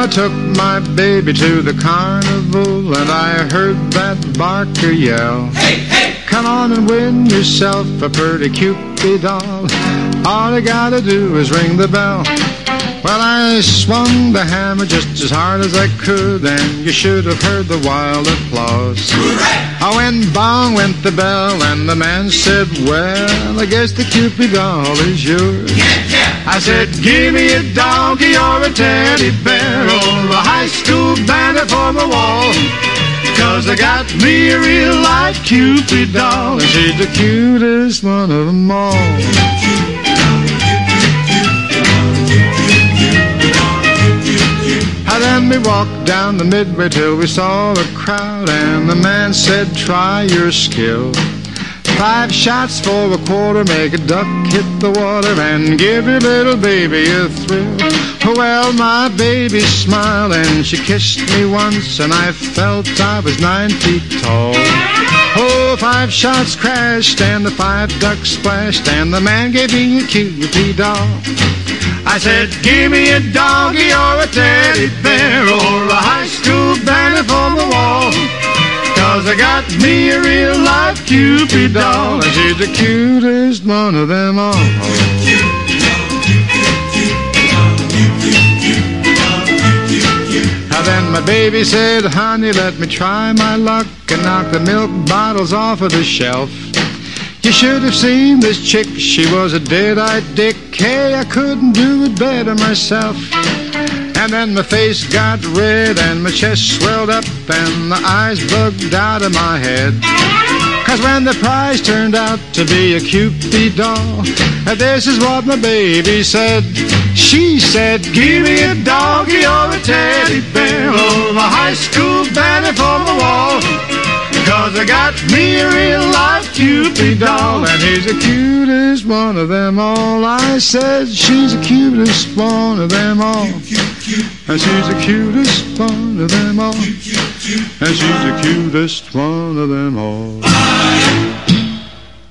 I took my baby to the carnival, and I heard that barker yell, "Hey, hey! Come on and win yourself a pretty Cupid doll. All you gotta do is ring the bell." Well, I swung the hammer just as hard as I could, and you should have heard the wild applause. Oh, when bong went the bell, and the man said, "Well, I guess the Cupid doll is yours." I said, "Give me a donkey or a teddy bear, or a high school banner for my wall, 'cause I got me a real-life Cupid doll, and she's the cutest one of them all." And then we walked down the midway till we saw a crowd, and the man said, "Try your skill. 5 shots for a quarter, make a duck hit the water, and give your little baby a thrill." Well, my baby smiled, and she kissed me once, and I felt I was 9 feet tall. Oh, 5 shots crashed, and the 5 ducks splashed, and the man gave me a Cupid doll. I said, "Give me a doggy or a teddy bear, or a high school banner for the wall, 'cause I got me a real-life Cupid doll, and she's the cutest one of them all." And then my baby said, "Honey, let me try my luck and knock the milk bottles off of the shelf. You should have seen this chick, she was a dead-eyed dick. Hey, I couldn't do it better myself." And then my face got red and my chest swelled up and the eyes bugged out of my head. 'Cause when the prize turned out to be a Cupid doll, this is what my baby said. She said, "Give me a doggy or a teddy bear, or a high school banner for my wall, 'cause I got me a real-life Cupid doll, and he's the cutest one of them all." I said, "She's the cutest one of them all, and she's the cutest one of them all, and she's the cutest one of them all."